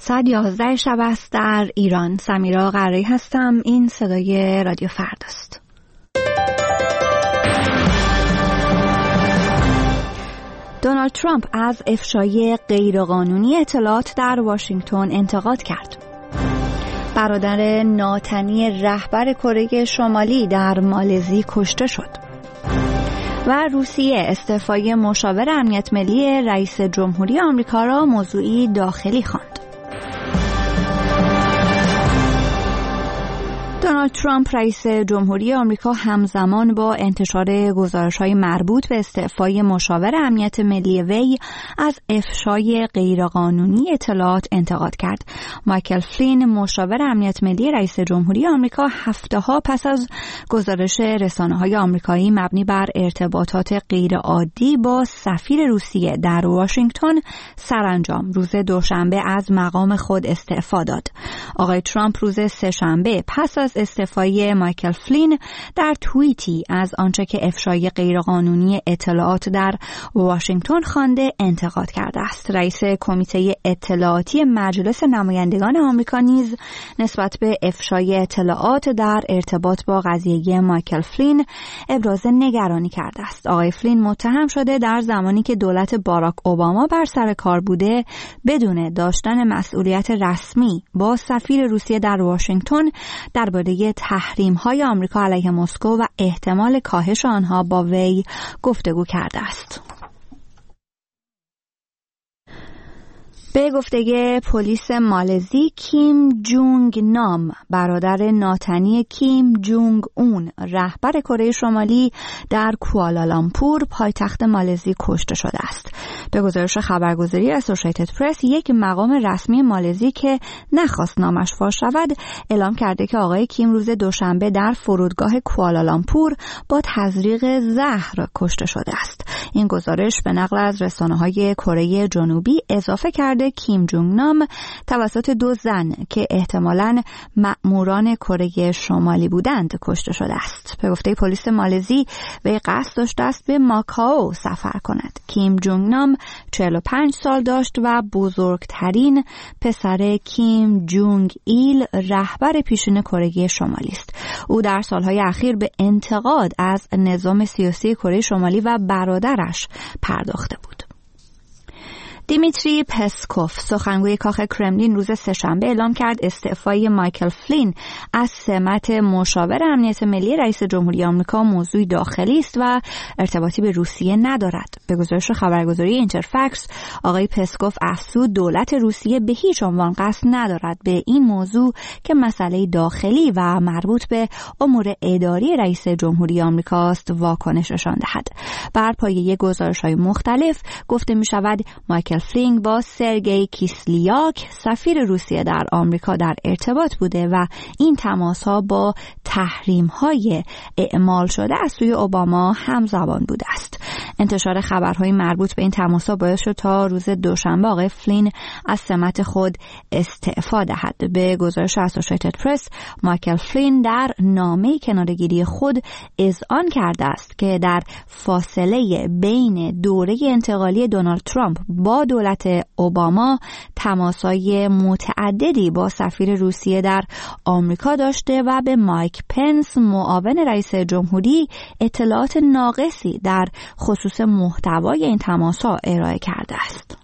11 شب است در ایران. سمیرا قره‌ای هستم. این صدای رادیو فرداست. دونالد ترامپ از افشای غیرقانونی اطلاعات در واشنگتن انتقاد کرد. برادر ناتنی رهبر کره شمالی در مالزی کشته شد. و روسیه استعفای مشاور امنیت ملی رئیس جمهوری آمریکا را موضوعی داخلی خواند. دونالد ترامپ رئیس جمهوری آمریکا همزمان با انتشار گزارش‌های مربوط به استعفای مشاور امنیت ملی وی از افشای غیرقانونی اطلاعات انتقاد کرد. مایکل فلین مشاور امنیت ملی رئیس جمهوری آمریکا هفته‌ها پس از گزارش رسانه‌های آمریکایی مبنی بر ارتباطات غیرعادی با سفیر روسیه در واشنگتن سرانجام روز دوشنبه از مقام خود استعفا داد. آقای ترامپ روز سه‌شنبه پس از استعفای مایکل فلین در توییتی از آنچه که افشای غیرقانونی اطلاعات در واشنگتن خوانده انتقاد کرده است. رئیس کمیته اطلاعاتی مجلس نمایندگان آمریکا نیز نسبت به افشای اطلاعات در ارتباط با قضیه مایکل فلین ابراز نگرانی کرده است. آقای فلین متهم شده در زمانی که دولت باراک اوباما بر سر کار بوده بدون داشتن مسئولیت رسمی با سفیر روسیه در واشنگتن درباره تحریم‌های آمریکا علیه مسکو و احتمال کاهش آنها با وی گفتگو کرده است. به گفته پلیس مالزی، کیم جونگ نام برادر ناتنی کیم جونگ اون رهبر کره شمالی در کوالالامپور پایتخت مالزی کشته شده است. به گزارش خبرگزاری اسوسییتد پرس، یک مقام رسمی مالزی که نخواست نامش فاش شود اعلام کرده که آقای کیم روز دوشنبه در فرودگاه کوالالامپور با تزریق زهر کشته شده است. این گزارش به نقل از رسانه‌های کره جنوبی اضافه کرده کیم جونگ نام توسط دو زن که احتمالاً مأموران کره شمالی بودند کشته شده است. به گفته پلیس مالزی وی قصد داشته است به ماکائو سفر کند. کیم جونگ نام 45 سال داشت و بزرگترین پسر کیم جونگ ایل رهبر پیشین کره شمالی است. او در سالهای اخیر به انتقاد از نظام سیاسی کره شمالی و برادرش پرداخته بود. دیمیتری پسکوف سخنگوی کاخ کرملین روز سه‌شنبه اعلام کرد استعفای مایکل فلین از سمت مشاور امنیت ملی رئیس جمهوری آمریکا موضوع داخلی است و ارتباطی به روسیه ندارد. به گزارش خبرگزاری اینترفکس، آقای پسکوف افزود دولت روسیه به هیچ عنوان قصد ندارد به این موضوع که مسئله داخلی و مربوط به امور اداری رئیس جمهوری آمریکا است واکنششان دهد. بر پایه گزارش‌های مختلف گفته می‌شود مایکل فلین با سرگئی کیسلیاک سفیر روسیه در آمریکا در ارتباط بوده و این تماس‌ها با تحریم‌های اعمال شده از سوی اوباما همزمان بوده است. انتشار خبرهای مربوط به این تماس‌ها باعث شد تا روز دوشنبه آقای فلین از سمت خود استعفا دهد. به گزارش اسوسییتد پرس، مایکل فلین در نامه کناره‌گیری خود اذعان کرده است که در فاصله بین دوره انتقالی دونالد ترامپ با دولت اوباما تماس‌های متعددی با سفیر روسیه در آمریکا داشته و به مایک پنس معاون رئیس جمهوری اطلاعات ناقصی در خصوص محتوای این تماس‌ها ارائه کرده است.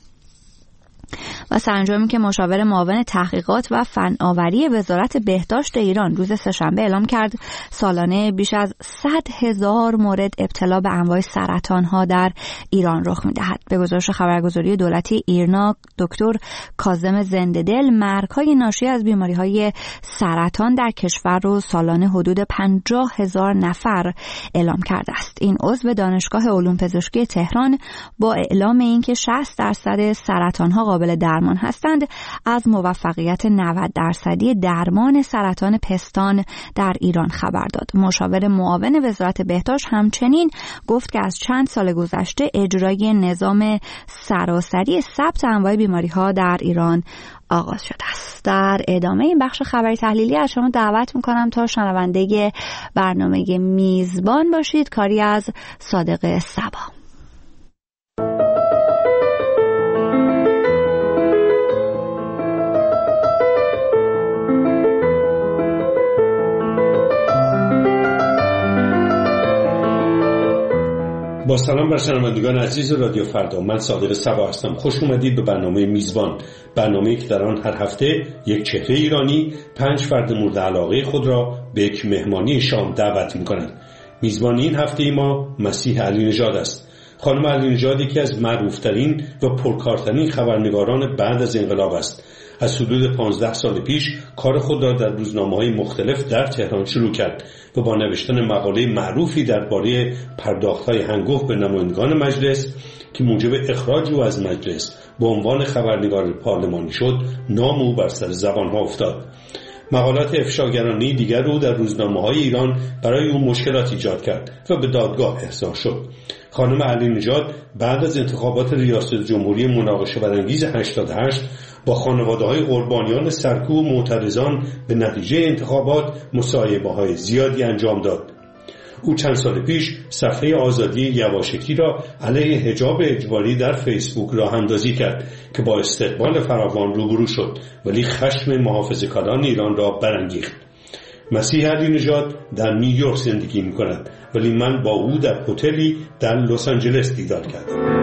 و سرانجامی که مشاور معاون تحقیقات و فناوری وزارت بهداشت ایران روز سه‌شنبه اعلام کرد سالانه بیش از 100,000 مورد ابتلا به انواع سرطان‌ها در ایران رخ می‌دهد. به گزارش خبرگزاری دولتی ایرنا، دکتر کاظم زنده‌دل مرگ‌های ناشی از بیماری‌های سرطان در کشور رو سالانه حدود 50,000 نفر اعلام کرده است. این عضو دانشگاه علوم پزشکی تهران با اعلام اینکه 60% سرطان‌ها قابل درمان هستند از موفقیت 90% درمان سرطان پستان در ایران خبر داد. مشاور معاون وزارت بهداشت همچنین گفت که از چند سال گذشته اجرای نظام سراسری ثبت انواع بیماری‌ها در ایران آغاز شده است. در ادامه این بخش خبری تحلیلی از شما دعوت می‌کنم تا شنونده برنامه میزبان باشید، کاری از صادق صبا. با سلام بر شنوندگان عزیز رادیو فردا، من صادق صبا هستم. خوش اومدید به برنامه میزبان، برنامه‌ای که در آن هر هفته یک چهره ایرانی 5 فرد مورد علاقه خود را به یک مهمانی شام دعوت می‌کنند. میزبان این هفته ما مسیح علی نژاد است. خانم علی نژاد یکی از معروف‌ترین و پرکارترین خبرنگاران بعد از انقلاب است. از حدود 15 سال پیش کار خود را در روزنامه‌های مختلف در تهران شروع کرد و با نوشتن مقاله معروفی درباره پرداخت‌های هنگفت به نمایندگان مجلس که موجب اخراج او از مجلس به عنوان خبرنگار پارلمانی شد، نام او بر سر زبان‌ها افتاد. مقالات افشاگرانه دیگر او در روزنامه‌های ایران برای او مشکلات ایجاد کرد و به دادگاه احضار شد. خانم علی نژاد بعد از انتخابات ریاست جمهوری مناقشه برانگیز 88 با خانواده‌های قربانیان سرکوب و معترضان به نتیجه انتخابات مصاحبه‌های زیادی انجام داد. او چند سال پیش صفحه آزادی یواشکی را علیه حجاب اجباری در فیسبوک راه اندازی کرد که با استقبال فراوان روبرو شد، ولی خشم محافظه‌کاران ایران را برانگیخت. مسیح علی نژاد در نیویورک زندگی می‌کند، ولی من با او در هتلی در لس آنجلس دیدار کردم.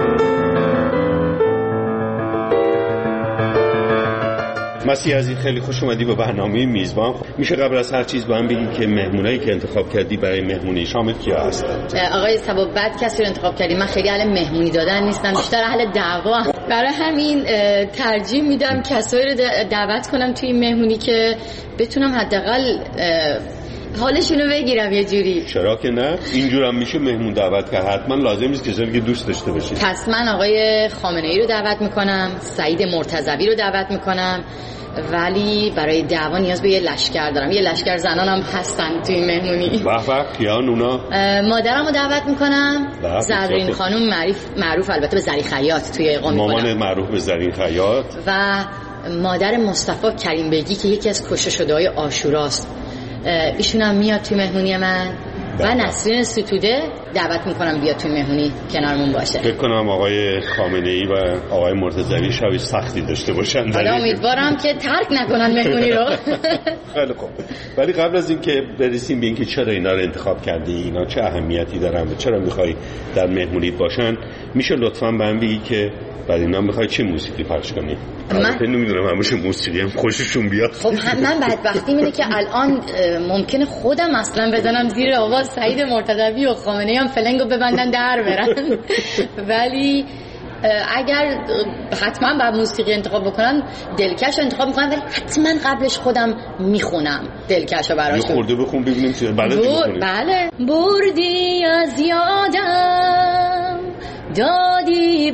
مسیح عزیز، خیلی خوش اومدی به برنامه میزبان. میشه قبل از هر چیز با هم بگی که مهمونایی که انتخاب کردی برای مهمونی شامت کیا هستن؟ آقای صبا، بعد کسی رو انتخاب کردی. من خیلی اهل مهمونی دادن نیستم، بیشتر اهل دعوا. برای همین ترجیح میدم کسایی رو دعوت کنم توی این مهمونی که بتونم حداقل حالشونو بگیرم یه جوری. چرا که نه؟ اینجور هم میشه مهمون دعوت کرد. حتما لازم نیست کسایی که دوست داشته باشید. پس من آقای خامنه‌ای رو دعوت میکنم، سعید مرتضوی رو دعوت میکنم، ولی برای دعوا نیاز به یه لشکر دارم. یه لشکر زنانم هستن توی مهمونی. به کیان اونا؟ مادرم رو دعوت میکنم، زرین خانم معروف البته به زری خیاط توی قم، مامان معروف به زرین خیاط، و مادر مصطفی کریم بیگی که یکی از کشته شده‌های عاشوراست. ایشون هم میاد توی مهمونی من و نسرین ستوده دعوت میکنم بیاد توی مهمونی کنارمون باشه. فکر کنم آقای خامنه‌ای و آقای مرتضوی شبیه سختی داشته باشن. حالا امیدوارم که ترک نکنن مهمونی رو. خیلی خوب. ولی قبل از این که برسیم به اینکه چرا اینا رو انتخاب کردی، اینا چه اهمیتی دارن و چرا میخوای در مهمونیت باشن، میشه لطفاً بهم بگی که بعد اینا میخوای چه موسیقی پخش کنی؟ من نمیدونم همش موسیقی هم خوششون بیاد. خب من بدبختیم اینه که الان ممکنه خودم اصلا بزنم زیر آواز سعید مرتضوی و خامنه‌ای هم فلنگو ببندن در برن. ولی اگر حتما باید موسیقی انتخاب بکنم، دلکش رو انتخاب میکنم، ولی حتما قبلش خودم میخونم دلکش رو براشون. یه خورده بخون ببینیم چیه. بله. بردی از یادم، دادی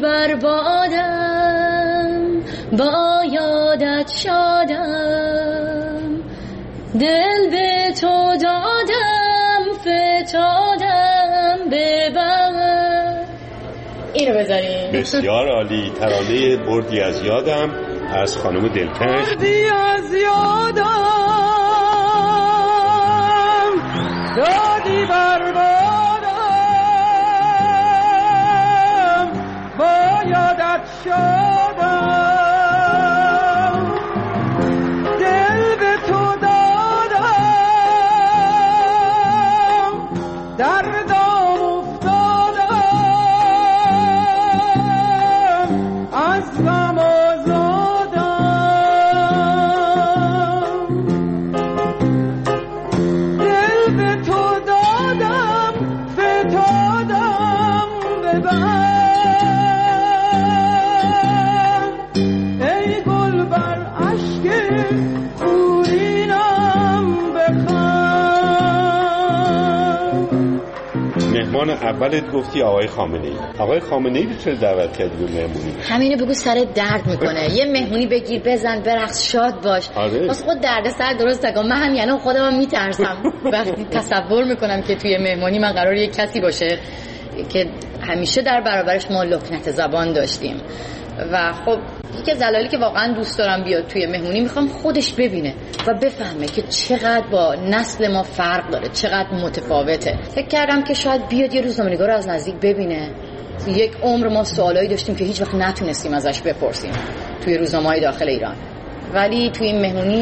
بربادم، با یادت شادم، دل به تو دادم، فتادم ببر. اینو بذاریم. بسیار عالی. ترانه بردی از یادم از خانم دلکش. بردی از یادم، دادی بربادم، با یادت شادم، دل به تو دادم، در دام افتادم، از غم آزادم، دل به تو دادم، فتادم ببر. مهمان اولت گفتی آقای خامنه‌ای. آقای خامنه‌ای رو چرا دعوت کردی به مهمونی؟ همینو بگو، سر درد میکنه. یه مهمونی بگیر، بزن، برقص، شاد باش. واسه خود درد سر درست نکن. من هم یعنی خودم میترسم وقتی تصور میکنم که توی مهمونی من قرار یک کسی باشه که همیشه در برابرش ما لکنت زبان داشتیم و خب یکی از دلایلی که واقعا دوست دارم بیاد توی مهمونی، میخوام خودش ببینه و بفهمه که چقدر با نسل ما فرق داره، چقدر متفاوته. فکر کردم که شاید بیاد یه روزنامه‌نگار رو از نزدیک ببینه. یک عمر ما سوالایی داشتیم که هیچ وقت نتونستیم ازش بپرسیم توی روزنامه‌های داخل ایران، ولی توی این مهمونی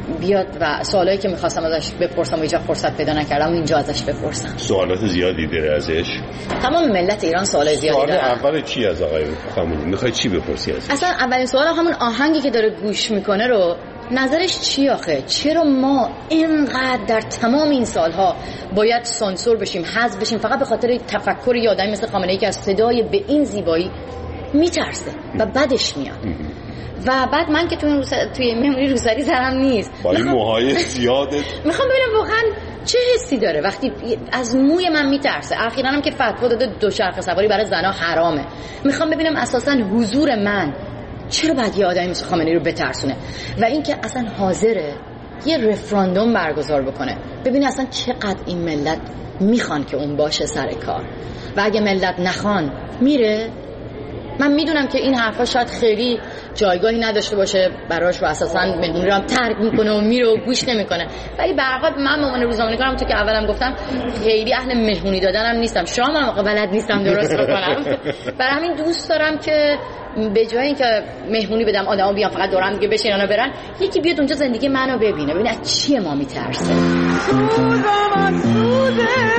بیاد و سوالایی که می‌خواستم ازش بپرسم و اینجا فرصت پیدا نکردم اینجا ازش بپرسم. سوالات زیادی داره ازش. تمام ملت ایران سوالای زیادی داره. سوال اول چی از آقای خامنه‌ای می‌خوای چی بپرسی ازش؟ اصلا اولین سوال همون آهنگی که داره گوش میکنه رو نظرش چی آخه؟ چرا ما اینقدر در تمام این سالها باید سانسور بشیم، حذف بشیم فقط به خاطر تفکر یه آدمی مثل خامنه‌ای که از صدای به این زیبایی میترسه و بدش میاد. و بعد من که توی مهمونی روسری سرم نیست با این موهای زیاده میخوام ببینم واقعا چه حسی داره وقتی از موی من میترسه. اخیراً هم که فتوا داده دوچرخه سواری برای زنها حرامه. میخوام ببینم اساساً حضور من چرا باید یه آدمی مثل خامنه‌ای رو بترسونه و اینکه اصلا حاضره یه رفراندوم برگزار بکنه ببین اصلا چقدر این ملت میخوان که اون باشه سر کار و اگه ملت نخوان میره. من میدونم که این حرفا شاید خیلی جایگاهی نداشته باشه براش و اساساً مهمونی رو هم ترک میکنه و میره و گوش نمیکنه، ولی به هر حال من به عنوان روزنامه‌نگارم تو که اولم گفتم خیلی اهل مهمونی دادنم نیستم، شام هم واقعا بلد نیستم درست بکنم. برای همین دوست دارم که به جای اینکه مهمونی بدم آدما بیان فقط دورم دیگه بشینن و برن، یکی بیاد اونجا زندگی منو ببینه ببینه از چیه ما میترسه. سوزم از سوز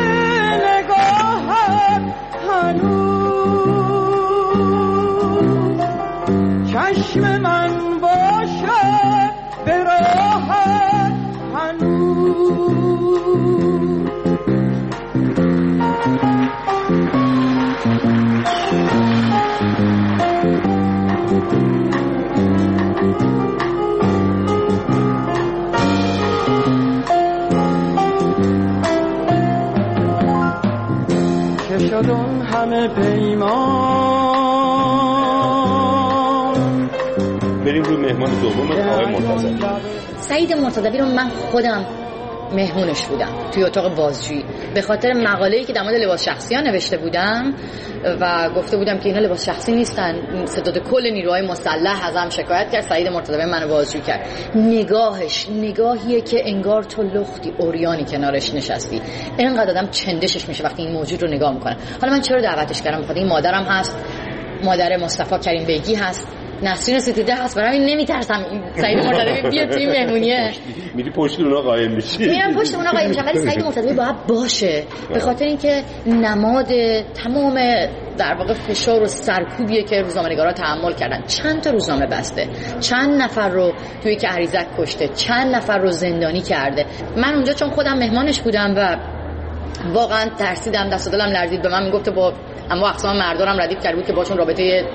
نگاهت هنوز چشم من باشه به راحت هنوز که شد اون همه پیمان. بریم روی مهمان دوم آقای مرتضوی. سعید مرتضوی رو من خودم مهمونش بودم توی اتاق بازجویی به خاطر مقاله‌ای که در مورد لباس شخصی ها نوشته بودم و گفته بودم که اینا لباس شخصی نیستن. ستاد کل نیروهای مسلح ازم شکایت کرد. سعید مرتضوی منو بازجویی کرد. نگاهش نگاهیه که انگار تو لختی اوریانی کنارش نشستی. اینقدر آدم چندشش میشه وقتی این موجود رو نگاه میکنه. حالا من چرا دعوتش کردم؟ بخاطر این مادرم هست، مادر مصطفی کریم بیگی هست، نسرین ستیده هست. برای این نمیترسم سعید مرتضوی بیاد توی مهمونیه. میری پشت اونها قایم میشی. میرم پشت اونها قایم میشم، ولی سعید مرتضوی باید باشه به خاطر اینکه نماد تمام در واقع فشار و سرکوبیه که روزنامه‌نگارا تحمل کردن. چند تا روزنامه بسته، چند نفر رو توی کهریزک کشته، چند نفر رو زندانی کرده. من اونجا چون خودم مهمانش بودم و واقعا ترسیدم، دست و دلم لرزید. به من میگفت با اما اقسام مردارم ردیف کرده بود که باشون رابطه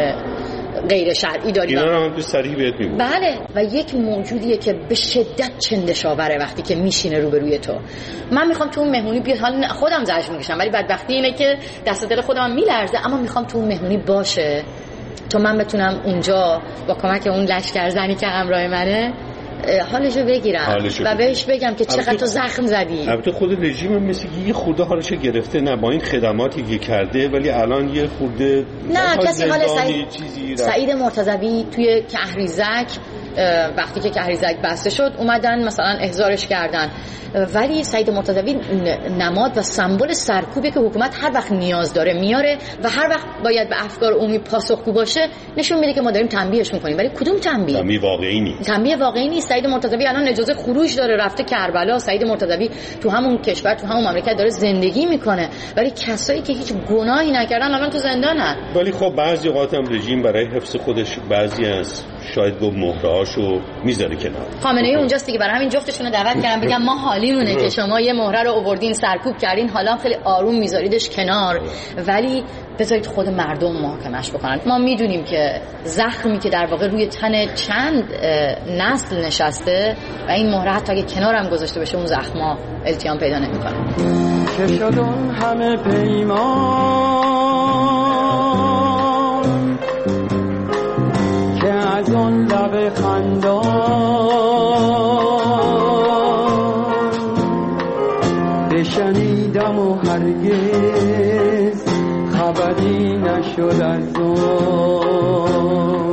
غیر شرعی داریم. اینا رو هم تو صریح بهت میگم. بله، و یک موجودیه که به شدت چندشاوره وقتی که میشینه روبروی تو. من میخوام تو اون مهمونی بیاد، حالا خودم زجر میکشم ولی بدبختی اینه که دست و دل خودم میلرزه، اما میخوام تو اون مهمونی باشه تا من بتونم اونجا با کمک اون لشکرزنی که همراه منه حالشو بگیرم و بهش بگم که چقدر تو زخم زدی. البته خود رژیم مثل که یه خورده حالشو گرفته، نه با این خدماتی که کرده، ولی الان یه خورده نه کسی حال سعید مرتضوی توی کهریزک وقتی که کهریزک بسته شد اومدن مثلا احضارش کردن، ولی سعید مرتضوی نماد و سمبل سرکوبی که حکومت هر وقت نیاز داره میاره و هر وقت باید به افکار عمومی پاسخگو باشه نشون میده که ما داریم تنبیهش میکنیم، ولی کدوم تنبیه؟ تنبیه واقعی نیست. تنبیه واقعی نیست. سعید مرتضوی الان اجازه خروج داره، رفته کربلا. سعید مرتضوی تو همون کشور تو همون مملکت داره زندگی میکنه، ولی کسایی که هیچ گناهی نکردن الان تو زندانن. ولی خب بعضی اوقات هم رژیم برای حفظ خودش بعضی از شاید گفت مهرهاشو میذاره کنار. خامنه‌ای اونجاست دیگه، برای همین جفتشون رو دعوت کردم بگم ما حالیمونه که شما یه مهره رو آوردین سرکوب کردین، حالا خیلی آروم میذاریدش کنار، ولی بذارید خود مردم محاکمش بکنن. ما میدونیم که زخمی که در واقع روی تن چند نسل نشسته و این مهره حتی اگه کنارم گذاشته بشه اون زخما التیام پیدا نمیکنه. که شد اون همه پیمان که از اون لب خندان بشنیدم و هرگز خبری نشد از اون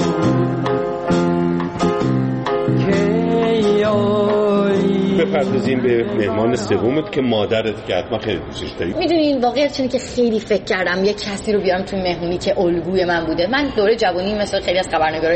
که بپردازیم به مهمان سومت که مادرت که حتما خیلی دوستش داری. میدونین واقعیت اینه که خیلی فکر کردم یه کسی رو بیارم تو مهمونی که الگوی من بوده. من دوره جوانی مثل خیلی از خبرنگارا